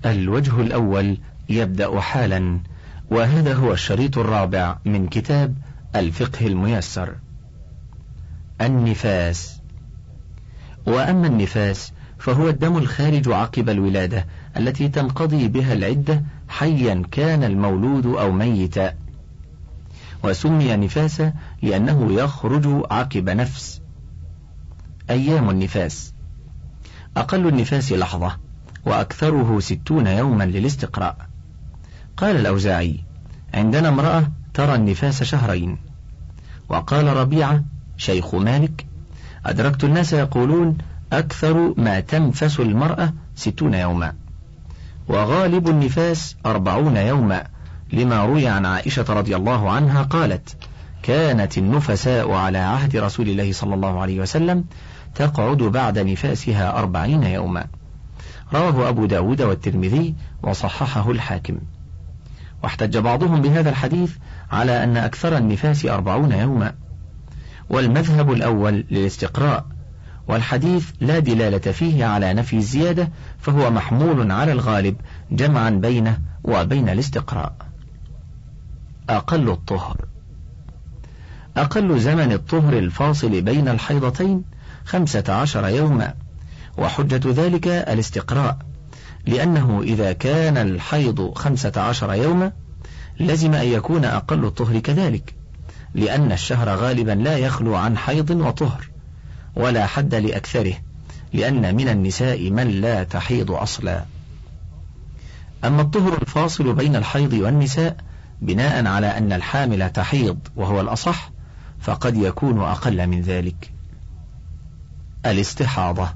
الوجه الأول يبدأ حالا، وهذا هو الشريط الرابع من كتاب الفقه الميسر. النفاس. وأما النفاس فهو الدم الخارج عقب الولادة التي تنقضي بها العدة حيا كان المولود أو ميتا، وسمي نفاسا لأنه يخرج عقب نفس. أيام النفاس: أقل النفاس لحظة، وأكثره 60 يوما للاستقراء. قال الأوزاعي: عندنا امرأة ترى النفاس شهرين. وقال ربيعة شيخ مالك: أدركت الناس يقولون أكثر ما تنفس المرأة 60 يوما، وغالب النفاس 40 يوما، لما روي عن عائشة رضي الله عنها قالت: كانت النفساء على عهد رسول الله صلى الله عليه وسلم تقعد بعد نفاسها 40 يوما. رواه أبو داود والترمذي وصححه الحاكم. واحتج بعضهم بهذا الحديث على أن أكثر النفاس 40 يوما، والمذهب الأول للاستقراء، والحديث لا دلالة فيه على نفي الزيادة، فهو محمول على الغالب جمعا بينه وبين الاستقراء. أقل الطهر. أقل زمن الطهر الفاصل بين الحيضتين 15 يوما، وحجة ذلك الاستقراء، لأنه إذا كان الحيض 15 يوما لزم أن يكون أقل الطهر كذلك، لأن الشهر غالبا لا يخلو عن حيض وطهر، ولا حد لأكثره، لأن من النساء من لا تحيض أصلا. أما الطهر الفاصل بين الحيض والنساء بناء على أن الحامل تحيض وهو الأصح، فقد يكون أقل من ذلك. الاستحاضة.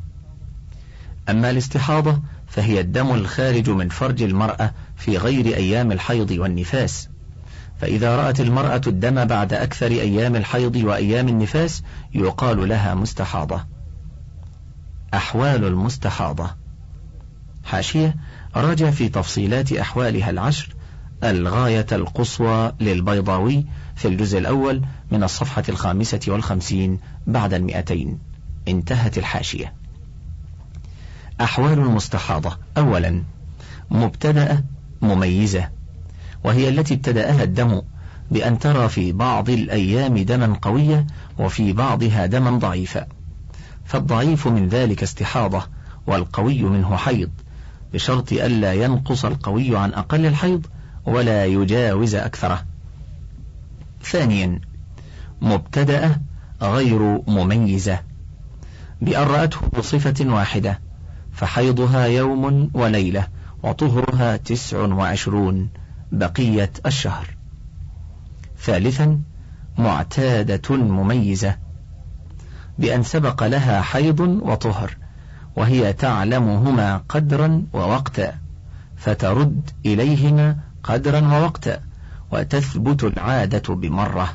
أما الاستحاضة فهي الدم الخارج من فرج المرأة في غير أيام الحيض والنفاس، فإذا رأت المرأة الدم بعد أكثر أيام الحيض وأيام النفاس يقال لها مستحاضة. أحوال المستحاضة. حاشية: راجع في تفصيلات أحوالها العشر الغاية القصوى للبيضاوي في الجزء الأول من الصفحة 55 بعد 200. انتهت الحاشية. أحوال المستحاضة: أولا، مبتدأة مميزة، وهي التي ابتدأها الدم بأن ترى في بعض الأيام دما قويا وفي بعضها دما ضعيفا، فالضعيف من ذلك استحاضة، والقوي منه حيض، بشرط ألا ينقص القوي عن أقل الحيض ولا يجاوز أكثره. ثانيا، مبتدأة غير مميزة، بأن رأته بصفة واحدة، فحيضها يوم وليلة وطهرها 29 بقية الشهر. ثالثا، معتادة مميزة، بأن سبق لها حيض وطهر، وهي تعلمهما قدرا ووقتا، فترد إليهما قدرا ووقتا، وتثبت العادة بمرة.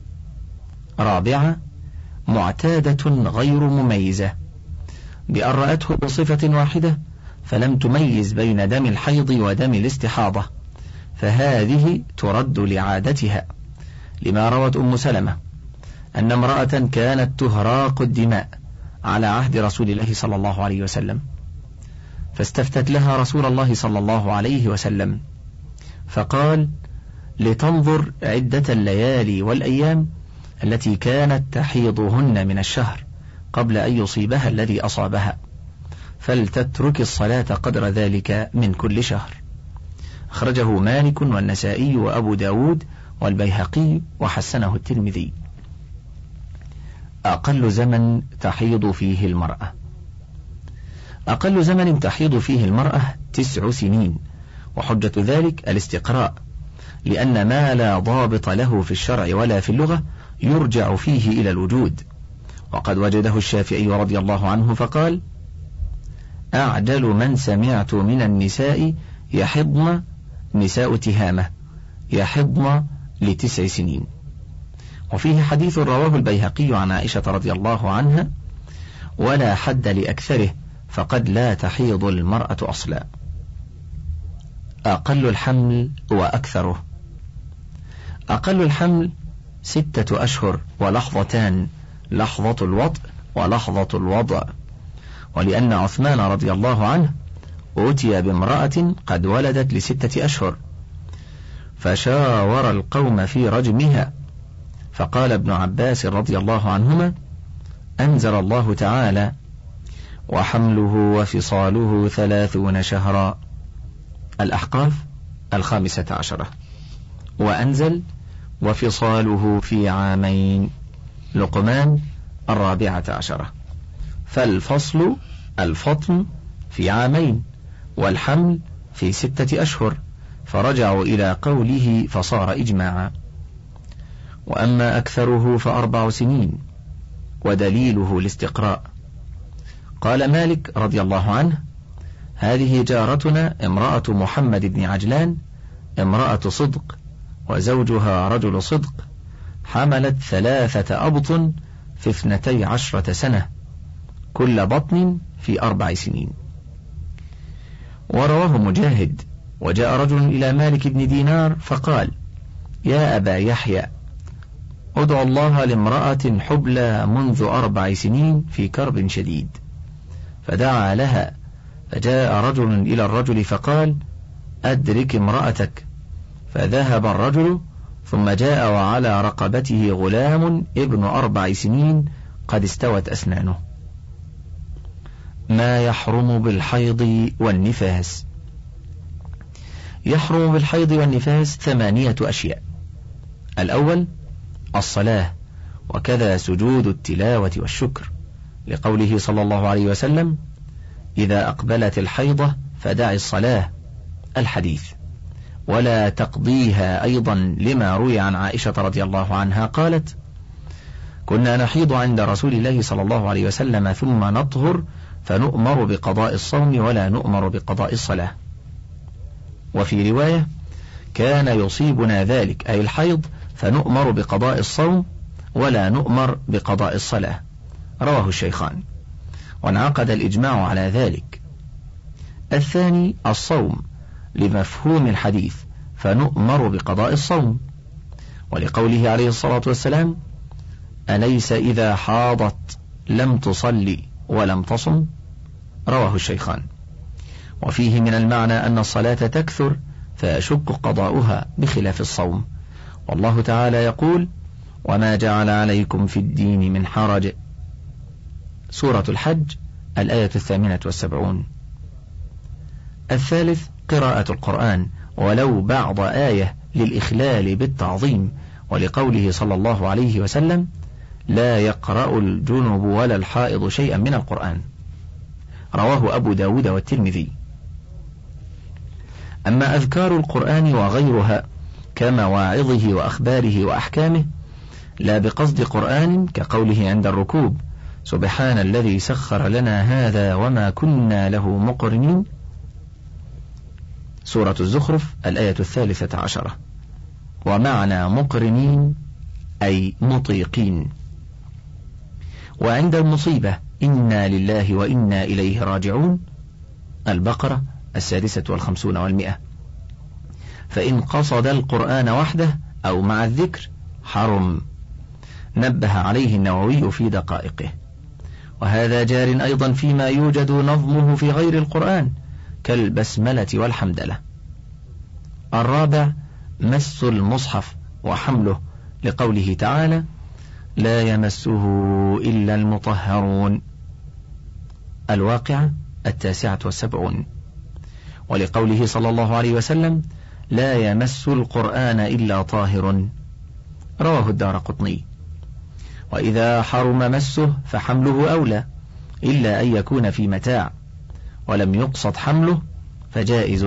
رابعة، معتادة غير مميزة، بأن رأته بصفة واحدة فلم تميز بين دم الحيض ودم الاستحاضة، فهذه ترد لعادتها، لما روت أم سلمة أن امرأة كانت تهراق الدماء على عهد رسول الله صلى الله عليه وسلم، فاستفتت لها رسول الله صلى الله عليه وسلم، فقال: لتنظر عدة الليالي والأيام التي كانت تحيضهن من الشهر قبل أن يصيبها الذي أصابها، فلتترك الصلاة قدر ذلك من كل شهر. أخرجه مالك والنسائي وأبو داود والبيهقي وحسنه الترمذي. أقل زمن تحيض فيه المرأة. أقل زمن تحيض فيه المرأة 9 سنين، وحجة ذلك الاستقراء، لأن ما لا ضابط له في الشرع ولا في اللغة يرجع فيه إلى الوجود، وقد وجده الشافعي رضي الله عنه فقال: أعجل من سمعت من النساء يحضن نساء تهامة يحضن ل9 سنين. وفيه حديث رواه البيهقي عن عائشة رضي الله عنها: ولا حد لأكثره، فقد لا تحيض المرأة أصلا. أقل الحمل وأكثره. أقل الحمل 6 أشهر ولحظتان، لحظة الوطء ولحظة الوضع، ولأن عثمان رضي الله عنه أتي بامرأة قد ولدت ل6 أشهر، فشاور القوم في رجمها، فقال ابن عباس رضي الله عنهما: أنزل الله تعالى: وحمله وفصاله 30 شهرا، الأحقاف 15، وأنزل: وفصاله في عامين، لقمان 14. فالفصل الفطم في عامين، والحمل في 6 أشهر، فرجعوا إلى قوله فصار إجماعا. وأما أكثره ف4 سنين، ودليله الاستقراء. قال مالك رضي الله عنه: هذه جارتنا امرأة محمد بن عجلان، امرأة صدق، وزوجها رجل صدق، حملت 3 أبطن في 12 سنة، كل بطن في 4 سنين. ورواه مجاهد: وجاء رجل إلى مالك بن دينار فقال: يا أبا يحيى، ادعو الله لامرأة حبلى منذ 4 سنين في كرب شديد. فدعا لها، فجاء رجل إلى الرجل فقال: أدرك امرأتك. فذهب الرجل، ثم جاء وعلى رقبته غلام ابن 4 سنين قد استوت أسنانه. ما يحرم بالحيض والنفاس. يحرم بالحيض والنفاس 8 أشياء: الأول الصلاة، وكذا سجود التلاوة والشكر، لقوله صلى الله عليه وسلم: إذا أقبلت الحيضة فدع الصلاة، الحديث. ولا تقضيها أيضا لما روي عن عائشة رضي الله عنها قالت: كنا نحيض عند رسول الله صلى الله عليه وسلم ثم نطهر، فنؤمر بقضاء الصوم ولا نؤمر بقضاء الصلاة. وفي رواية: كان يصيبنا ذلك أي الحيض، فنؤمر بقضاء الصوم ولا نؤمر بقضاء الصلاة، رواه الشيخان، وانعقد الإجماع على ذلك. الثاني الصوم، لمفهوم الحديث، فنؤمر بقضاء الصوم، ولقوله عليه الصلاة والسلام: أليس إذا حاضت لم تصلي ولم تصم، رواه الشيخان. وفيه من المعنى أن الصلاة تكثر فيشق قضاؤها بخلاف الصوم، والله تعالى يقول: وما جعل عليكم في الدين من حرج، سورة الحج 78. الثالث قراءة القرآن، ولو بعض آية، للإخلال بالتعظيم، ولقوله صلى الله عليه وسلم: لا يقرأ الجنب ولا الحائض شيئا من القرآن، رواه أبو داود والترمذي. أما أذكار القرآن وغيرها كمواعظه وأخباره وأحكامه، لا بقصد قرآن، كقوله عند الركوب: سبحان الذي سخر لنا هذا وما كنا له مقرنين، سورة الزخرف 13. ومعنى مقرنين أي مطيقين. وعند المصيبة: إنا لله وإنا إليه راجعون، البقرة 56 و100. فإن قصد القرآن وحده أو مع الذكر حرم، نبه عليه النووي في دقائقه. وهذا جار أيضا فيما يوجد نظمه في غير القرآن كالبسملة والحمدلة. الرابع مس المصحف وحمله، لقوله تعالى: لا يمسه إلا المطهرون، الواقعة 79. ولقوله صلى الله عليه وسلم: لا يمس القرآن إلا طاهر، رواه الدارقطني. وإذا حرم مسه فحمله أولى، إلا أن يكون في متاع ولم يقصد حمله فجائز.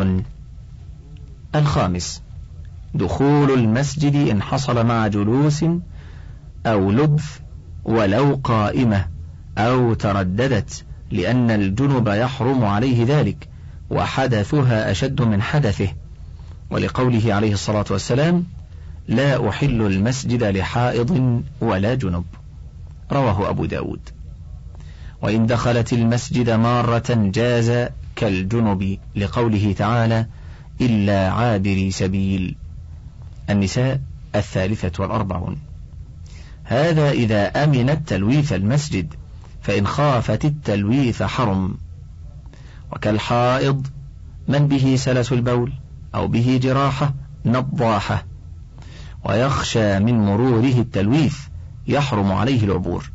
الخامس دخول المسجد إن حصل مع جلوس أو لبث ولو قائمة أو ترددت، لأن الجنب يحرم عليه ذلك، وحدثها أشد من حدثه، ولقوله عليه الصلاة والسلام: لا أحل المسجد لحائض ولا جنب، رواه أبو داود. وإن دخلت المسجد مارة جاز كالجنب، لقوله تعالى: إلا عابري سبيل، النساء 43. هذا إذا أمنت تلويث المسجد، فإن خافت التلويث حرم. وكالحائض من به سلس البول أو به جراحة نضاحة ويخشى من مروره التلويث يحرم عليه العبور.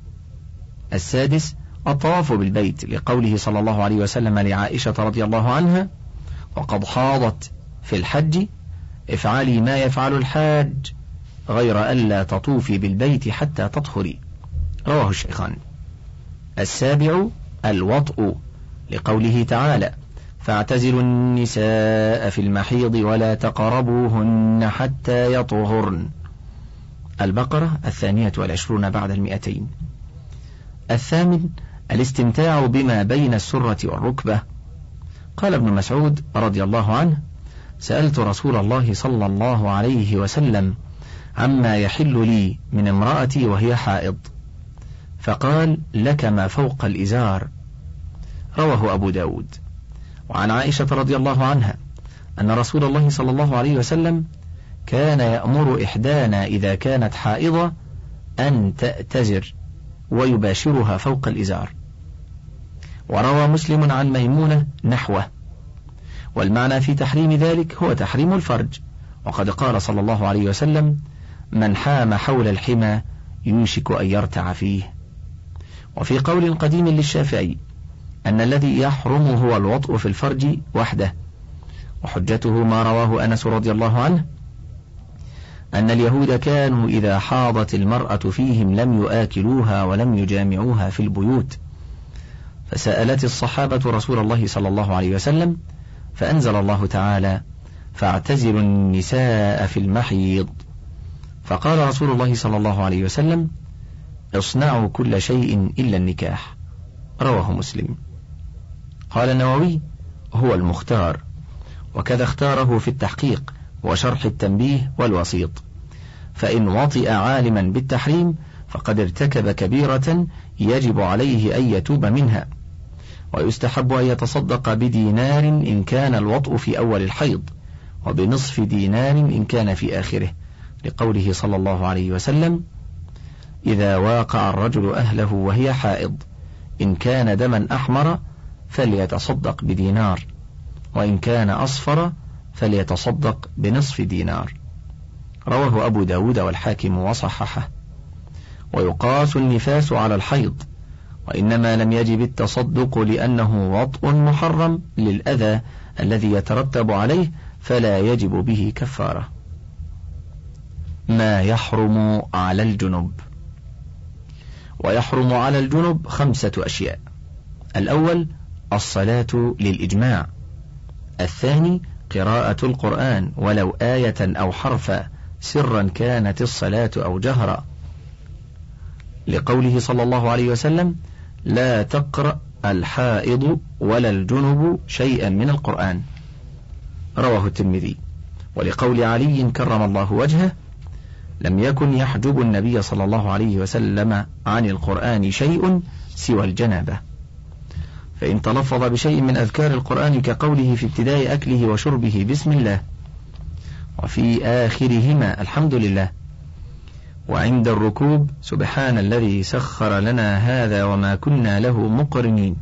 السادس الطواف بالبيت، لقوله صلى الله عليه وسلم لعائشة رضي الله عنها: وقد حاضت في الحج افعلي ما يفعل الحاج غير ألا تطوفي بالبيت حتى تطهري. رواه الشيخان. السابع الوطء، لقوله تعالى: فاعتزلوا النساء في المحيض ولا تقربوهن حتى يطهرن. البقرة 22 بعد 200. الثامن الاستمتاع بما بين السرة والركبة. قال ابن مسعود رضي الله عنه: سألت رسول الله صلى الله عليه وسلم عما يحل لي من امرأتي وهي حائض، فقال: لك ما فوق الإزار. رواه أبو داود. وعن عائشة رضي الله عنها أن رسول الله صلى الله عليه وسلم كان يأمر إحدانا إذا كانت حائضة أن تأتزر ويباشرها فوق الإزار. وروى مسلم عن ميمونة نحوه، والمعنى في تحريم ذلك هو تحريم الفرج، وقد قال صلى الله عليه وسلم: من حام حول الحمى يوشك أن يرتع فيه. وفي قول قديم للشافعي أن الذي يحرم هو الوطء في الفرج وحده، وحجته ما رواه أنس رضي الله عنه أن اليهود كانوا إذا حاضت المرأة فيهم لم يؤكلوها ولم يجامعوها في البيوت، فسألت الصحابة رسول الله صلى الله عليه وسلم فأنزل الله تعالى: فاعتزلوا النساء في المحيض. فقال رسول الله صلى الله عليه وسلم: اصنعوا كل شيء إلا النكاح. رواه مسلم. قال النووي: هو المختار، وكذا اختاره في التحقيق وشرح التنبيه والوسيط، فإن وطئ عالما بالتحريم فقد ارتكب كبيرة يجب عليه أن يتوب منها، ويستحب أن يتصدق بدينار إن كان الوطء في أول الحيض، وبنصف دينار إن كان في آخره، لقوله صلى الله عليه وسلم: إذا واقع الرجل أهله وهي حائض إن كان دما أحمر فليتصدق بدينار، وإن كان أصفر فليتصدق بنصف دينار. رواه أبو داود والحاكم وصححه. ويقاس النفاس على الحيض، وإنما لم يجب التصدق لأنه وطء محرم للأذى الذي يترتب عليه فلا يجب به كفارة. ما يحرم على الجنب. ويحرم على الجنب 5 أشياء: الأول الصلاة للإجماع، الثاني قراءة القرآن ولو آية أو حرفا سرا كانت الصلاة أو جهرا، لقوله صلى الله عليه وسلم: لا تقرأ الحائض ولا الجنب شيئا من القرآن. رواه الترمذي. ولقول علي كرم الله وجهه: لم يكن يحجب النبي صلى الله عليه وسلم عن القرآن شيء سوى الجنابة، فإن تلفظ بشيء من أذكار القرآن كقوله في ابتداء أكله وشربه بسم الله، وفي آخرهما الحمد لله، وعند الركوب سبحان الذي سخر لنا هذا وما كنا له مقرنين،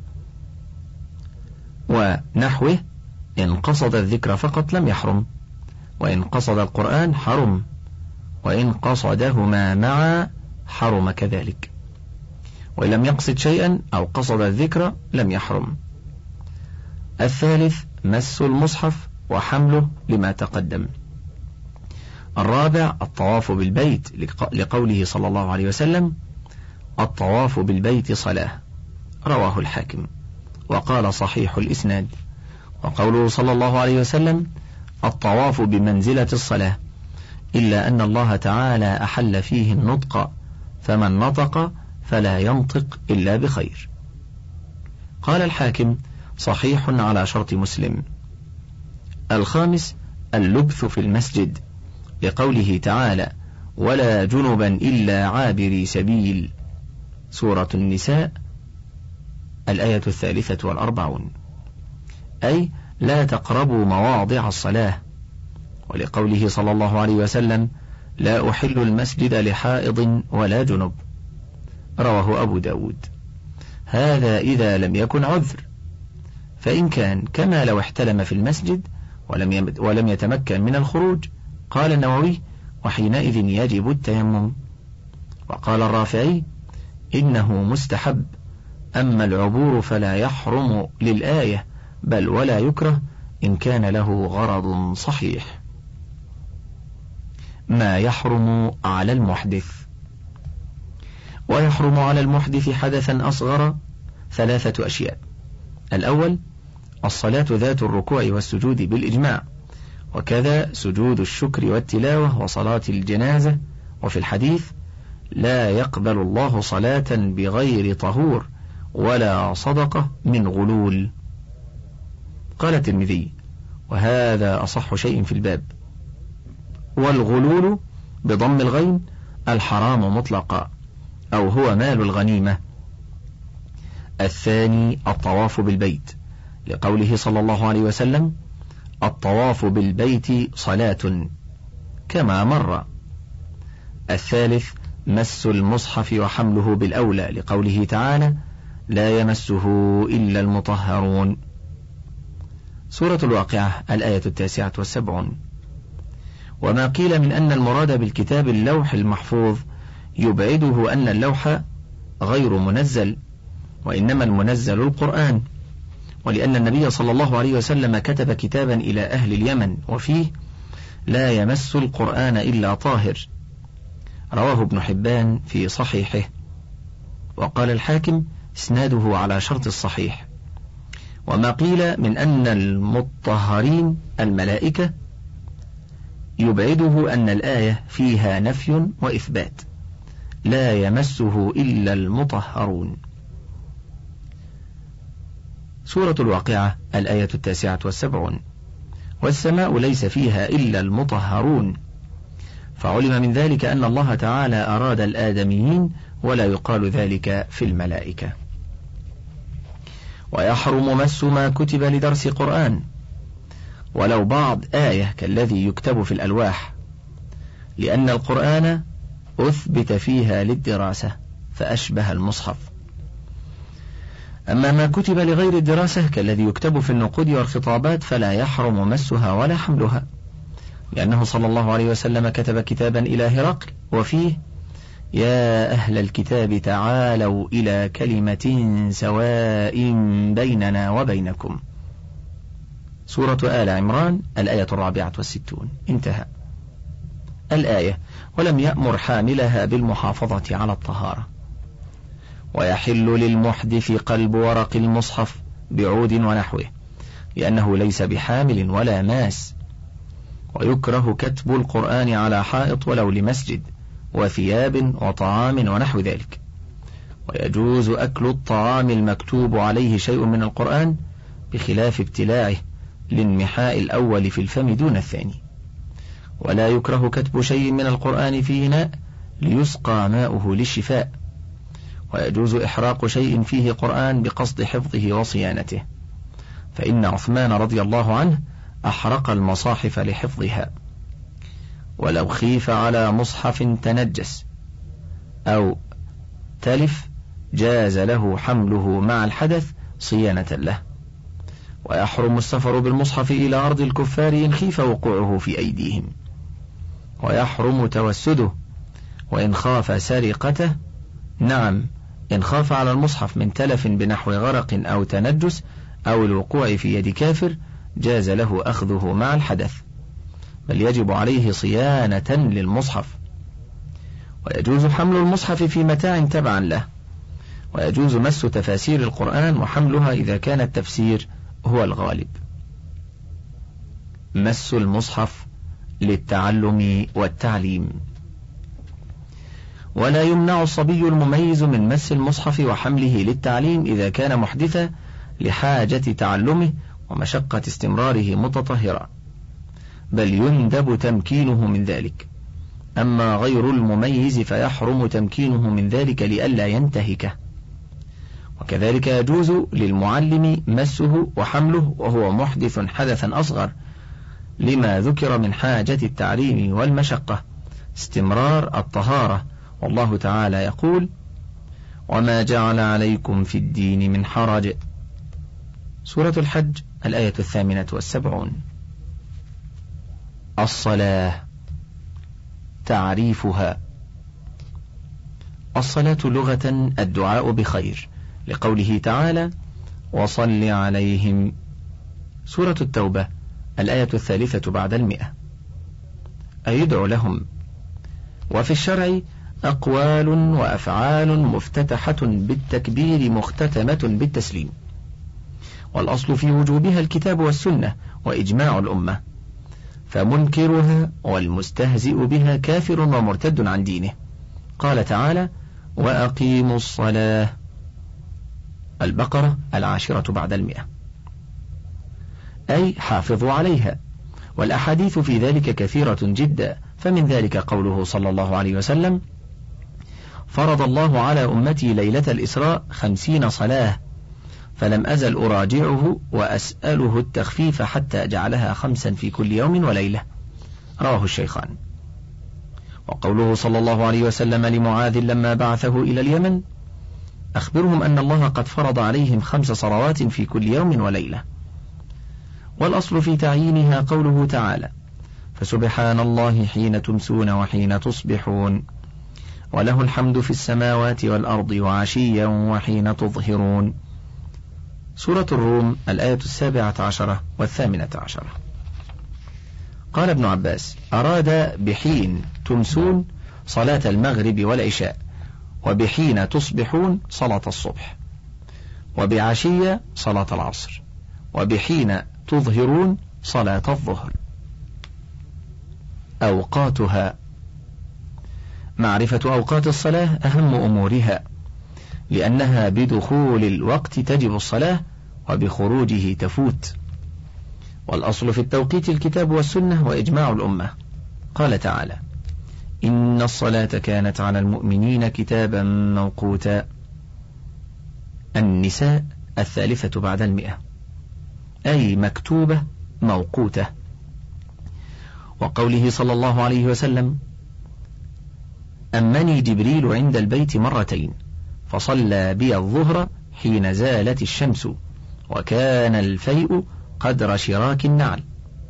ونحوه، إن قصد الذكر فقط لم يحرم، وإن قصد القرآن حرم، وإن قصدهما معا حرم كذلك، وإن لم يقصد شيئا أو قصد الذكر لم يحرم. الثالث مس المصحف وحمله لما تقدم. الرابع الطواف بالبيت، لقوله صلى الله عليه وسلم: الطواف بالبيت صلاة. رواه الحاكم وقال صحيح الإسناد. وقوله صلى الله عليه وسلم: الطواف بمنزلة الصلاة، إلا أن الله تعالى أحل فيه النطق، فمن نطق فلا ينطق إلا بخير. قال الحاكم: صحيح على شرط مسلم. الخامس اللبث في المسجد، لقوله تعالى: ولا جنبا إلا عابري سبيل، سورة النساء الآية 43، أي لا تقربوا مواضع الصلاة، ولقوله صلى الله عليه وسلم: لا أحل المسجد لحائض ولا جنب. رواه أبو داود. هذا إذا لم يكن عذر، فإن كان كما لو احتلم في المسجد ولم يتمكن من الخروج، قال النووي: وحينئذ يجب التيمم. وقال الرافعي: إنه مستحب، أما العبور فلا يحرم للآية، بل ولا يكره إن كان له غرض صحيح. ما يحرم على المحدث. ويحرم على المحدث حدثا أصغر 3 أشياء: الأول الصلاة ذات الركوع والسجود بالإجماع، وكذا سجود الشكر والتلاوة وصلاة الجنازة. وفي الحديث: لا يقبل الله صلاة بغير طهور ولا صدقة من غلول. قال الترمذي: وهذا أصح شيء في الباب. والغلول بضم الغين الحرام مطلقا، أو هو مال الغنيمة. الثاني الطواف بالبيت، لقوله صلى الله عليه وسلم: الطواف بالبيت صلاة، كما مر. الثالث مس المصحف وحمله بالأولى، لقوله تعالى: لا يمسه إلا المطهرون. سورة الواقعة الآية 79. وما قيل من أن المراد بالكتاب اللوح المحفوظ يبعده أن اللوح غير منزل، وإنما المنزل القرآن، ولأن النبي صلى الله عليه وسلم كتب كتابا إلى أهل اليمن وفيه: لا يمس القرآن إلا طاهر. رواه ابن حبان في صحيحه، وقال الحاكم: اسناده على شرط الصحيح. وما قيل من أن المطهرين الملائكة يبعده أن الآية فيها نفي وإثبات: لا يمسه إلا المطهرون. سورة الواقعة الآية 79. والسماء ليس فيها إلا المطهرون، فعلم من ذلك أن الله تعالى أراد الآدميين، ولا يقال ذلك في الملائكة. ويحرم مس ما كتب لدرس قرآن، ولو بعض آية كالذي يكتب في الألواح، لأن القرآن أثبت فيها للدراسة فأشبه المصحف. أما ما كتب لغير الدراسة كالذي يكتب في النقود والخطابات فلا يحرم مسها ولا حملها، لأنه صلى الله عليه وسلم كتب كتابا إلى هرقل وفيه: يا أهل الكتاب تعالوا إلى كلمة سواء بيننا وبينكم. سورة آل عمران الآية 64. انتهى الآية. ولم يأمر حاملها بالمحافظة على الطهارة. ويحل للمحدث قلب ورق المصحف بعود ونحوه، لأنه ليس بحامل ولا ماس. ويكره كتب القرآن على حائط ولو لمسجد، وثياب وطعام ونحو ذلك. ويجوز أكل الطعام المكتوب عليه شيء من القرآن، بخلاف ابتلاعه للانمحاء الأول في الفم دون الثاني. ولا يكره كتب شيء من القرآن في إناء ليسقى ماؤه للشفاء. ويجوز إحراق شيء فيه قرآن بقصد حفظه وصيانته، فإن عثمان رضي الله عنه أحرق المصاحف لحفظها. ولو خيف على مصحف تنجس أو تلف جاز له حمله مع الحدث صيانة له. ويحرم السفر بالمصحف إلى أرض الكفار إن خيف وقوعه في أيديهم. ويحرم توسده، وإن خاف سرقته، نعم، إن خاف على المصحف من تلف بنحو غرق أو تنجس أو الوقوع في يد كافر جاز له أخذه مع الحدث، بل يجب عليه صيانة للمصحف. ويجوز حمل المصحف في متاع تبعا له. ويجوز مس تفاسير القرآن وحملها إذا كان التفسير هو الغالب. مس المصحف للتعلم والتعليم. ولا يمنع الصبي المميز من مس المصحف وحمله للتعليم إذا كان محدثا لحاجة تعلمه ومشقة استمراره متطهرا، بل يندب تمكينه من ذلك. أما غير المميز فيحرم تمكينه من ذلك لئلا ينتهكه. وكذلك يجوز للمعلم مسه وحمله وهو محدث حدثا أصغر، لما ذكر من حاجة التعليم والمشقة استمرار الطهارة. والله تعالى يقول: وما جعل عليكم في الدين من حرج. سورة الحج الآية 78. الصلاة. تعريفها: الصلاة لغة الدعاء بخير، لقوله تعالى: وصل عليهم. سورة التوبة الآية 103 أي يدعو لهم. وفي الشرع أقوال وأفعال مفتتحة بالتكبير مختتمة بالتسليم، والأصل في وجوبها الكتاب والسنة وإجماع الأمة، فمنكرها والمستهزئ بها كافر ومرتد عن دينه. قال تعالى: وأقيموا الصلاة. البقرة 10 أي حافظوا عليها، والأحاديث في ذلك كثيرة جدا، فمن ذلك قوله صلى الله عليه وسلم: فرض الله على أمتي ليلة الإسراء 50 صلاة، فلم أزل أراجعه وأسأله التخفيف حتى جعلها 5 في كل يوم وليلة. رواه الشيخان. وقوله صلى الله عليه وسلم لمعاذ لما بعثه إلى اليمن: أخبرهم أن الله قد فرض عليهم 5 صلوات في كل يوم وليلة. والأصل في تعيينها قوله تعالى: فسبحان الله حين تمسون وحين تصبحون، وله الحمد في السماوات والأرض وعشيا وحين تظهرون. سورة الروم الآية 17 و18. قال ابن عباس: أراد بحين تمسون صلاة المغرب والعشاء، وبحين تصبحون صلاة الصبح، وبعشية صلاة العصر، وبحين تظهرون صلاة الظهر. أوقاتها. معرفة أوقات الصلاة أهم أمورها، لأنها بدخول الوقت تجب الصلاة وبخروجه تفوت. والأصل في التوقيت الكتاب والسنة وإجماع الأمة. قال تعالى: إن الصلاة كانت على المؤمنين كتابا موقوتا. النساء 300 أي مكتوبة موقوتة. وقوله صلى الله عليه وسلم: أمني جبريل عند البيت 2 مرات، فصلى بي الظهر حين زالت الشمس، وكان الفيء قدر شراك النعل،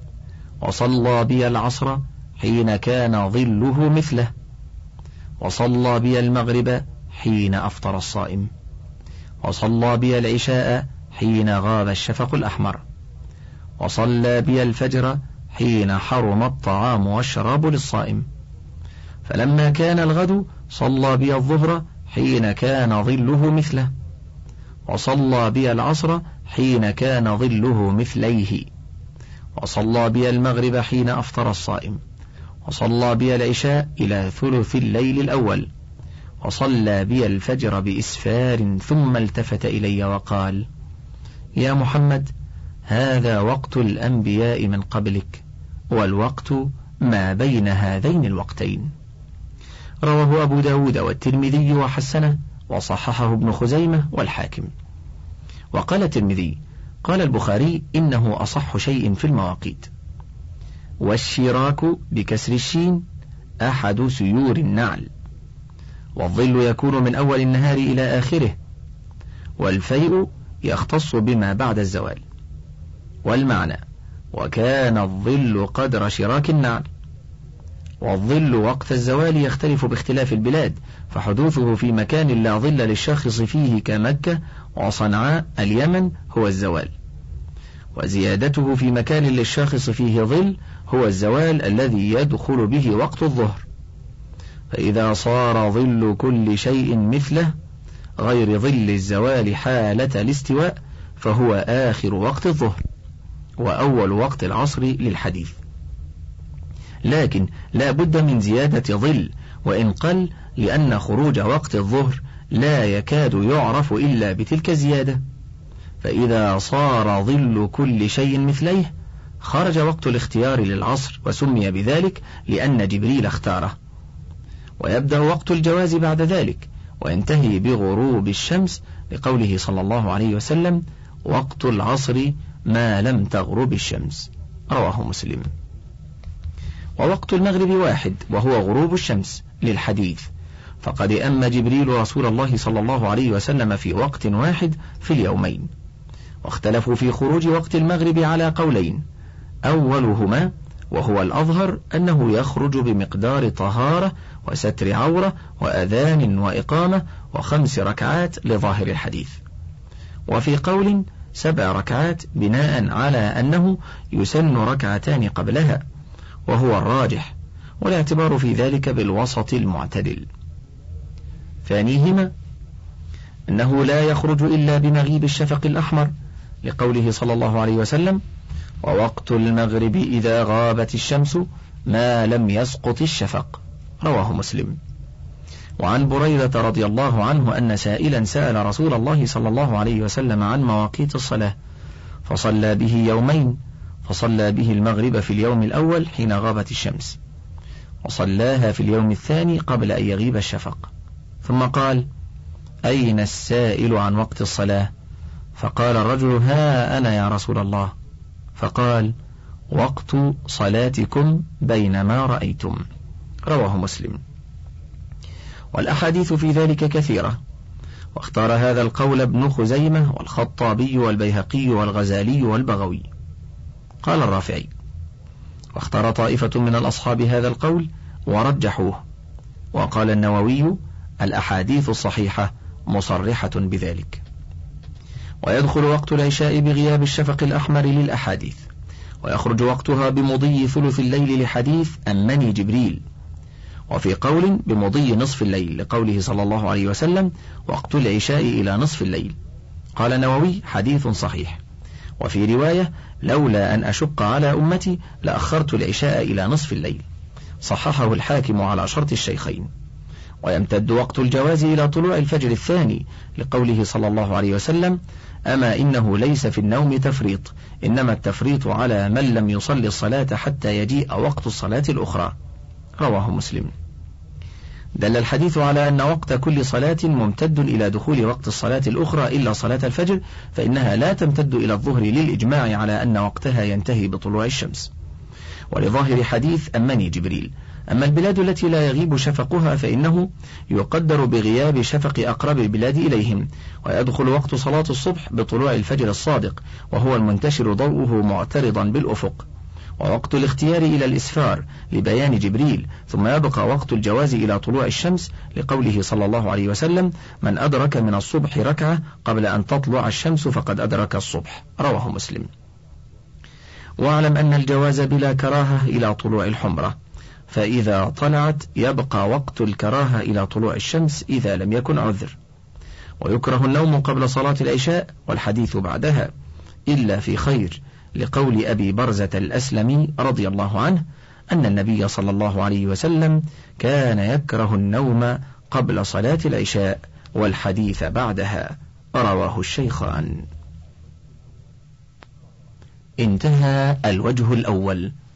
وصلى بي العصر حين كان ظله مثله، وصلى بي المغرب حين أفطر الصائم، وصلى بي العشاء حين غاب الشفق الأحمر، وصلى بي الفجر حين حرم الطعام والشراب للصائم، فلما كان الغد صلى بي الظهر حين كان ظله مثله، وصلى بي العصر حين كان ظله مثليه، وصلى بي المغرب حين أفطر الصائم، وصلى بي العشاء إلى ثلث الليل الأول، وصلى بي الفجر بإسفار، ثم التفت إلي وقال: يا محمد، هذا وقت الأنبياء من قبلك، والوقت ما بين هذين الوقتين. رواه أبو داود والترمذي وحسنه، وصححه ابن خزيمة والحاكم. وقال الترمذي: قال البخاري: إنه أصح شيء في المواقيت. والشراك بكسر الشين أحد سيور النعل، والظل يكون من أول النهار إلى آخره، والفيء يختص بما بعد الزوال. والمعنى: وكان الظل قدر شراك النعل. والظل وقت الزوال يختلف باختلاف البلاد، فحدوثه في مكان لا ظل للشخص فيه كمكة وصنعاء اليمن هو الزوال، وزيادته في مكان للشخص فيه ظل هو الزوال الذي يدخل به وقت الظهر. فإذا صار ظل كل شيء مثله غير ظل الزوال حالة الاستواء فهو آخر وقت الظهر وأول وقت العصر للحديث. لكن لا بد من زيادة ظل وإن قل، لأن خروج وقت الظهر لا يكاد يعرف إلا بتلك الزيادة. فإذا صار ظل كل شيء مثليه خرج وقت الاختيار للعصر، وسمي بذلك لأن جبريل اختاره. ويبدأ وقت الجواز بعد ذلك، وينتهي بغروب الشمس، لقوله صلى الله عليه وسلم: وقت العصر ما لم تغرب الشمس. رواه مسلم. ووقت المغرب واحد، وهو غروب الشمس، للحديث: فقد أم جبريل رسول الله صلى الله عليه وسلم في وقت واحد في اليومين. واختلفوا في خروج وقت المغرب على قولين، أولهما وهو الأظهر أنه يخرج بمقدار طهارة وستر عورة وأذان وإقامة و5 ركعات لظاهر الحديث، وفي قول 7 ركعات بناء على أنه يسن 2 ركعتان قبلها، وهو الراجح، والاعتبار في ذلك بالوسط المعتدل. ثانيهما أنه لا يخرج إلا بمغيب الشفق الأحمر، لقوله صلى الله عليه وسلم: ووقت المغرب إذا غابت الشمس ما لم يسقط الشفق، رواه مسلم. وعن بريدة رضي الله عنه أن سائلا سأل رسول الله صلى الله عليه وسلم عن مواقيت الصلاة، فصلى به يومين، فصلى به المغرب في اليوم الأول حين غابت الشمس، وصلاها في اليوم الثاني قبل أن يغيب الشفق، ثم قال: أين السائل عن وقت الصلاة؟ فقال الرجل: ها أنا يا رسول الله. فقال: وقت صلاتكم بينما رأيتم، رواه مسلم. والأحاديث في ذلك كثيرة، واختار هذا القول ابن خزيمة والخطابي والبيهقي والغزالي والبغوي. قال الرافعي: واختار طائفة من الأصحاب هذا القول ورجحوه. وقال النووي: الأحاديث الصحيحة مصرحة بذلك. ويدخل وقت العشاء بغياب الشفق الأحمر للأحاديث، ويخرج وقتها بمضي ثلث الليل لحديث أمني جبريل، وفي قول بمضي نصف الليل، لقوله صلى الله عليه وسلم: وقت العشاء إلى نصف الليل. قال النووي: حديث صحيح. وفي رواية: لولا أن أشق على أمتي لأخرت العشاء إلى نصف الليل، صححه الحاكم على شرط الشيخين. ويمتد وقت الجواز إلى طلوع الفجر الثاني، لقوله صلى الله عليه وسلم: أما إنه ليس في النوم تفريط، إنما التفريط على من لم يصلي الصلاة حتى يجيء وقت الصلاة الأخرى، رواه مسلم. دل الحديث على أن وقت كل صلاة ممتد إلى دخول وقت الصلاة الأخرى إلا صلاة الفجر، فإنها لا تمتد إلى الظهر للإجماع على أن وقتها ينتهي بطلوع الشمس، ولظاهر حديث أمني جبريل. أما البلاد التي لا يغيب شفقها فإنه يقدر بغياب شفق أقرب البلاد إليهم، ويدخل وقت صلاة الصبح بطلوع الفجر الصادق، وهو المنتشر ضوءه معترضا بالأفق، ووقت الاختيار إلى الإسفار لبيان جبريل، ثم يبقى وقت الجواز إلى طلوع الشمس، لقوله صلى الله عليه وسلم: من أدرك من الصبح ركعة قبل أن تطلع الشمس فقد أدرك الصبح، رواه مسلم. واعلم أن الجواز بلا كراهة إلى طلوع الحمرة، فإذا طلعت يبقى وقت الكراهة إلى طلوع الشمس إذا لم يكن عذر. ويكره النوم قبل صلاة العشاء والحديث بعدها إلا في خير، لقول أبي برزة الأسلمي رضي الله عنه أن النبي صلى الله عليه وسلم كان يكره النوم قبل صلاة العشاء والحديث بعدها، رواه الشيخان. انتهى الوجه الأول.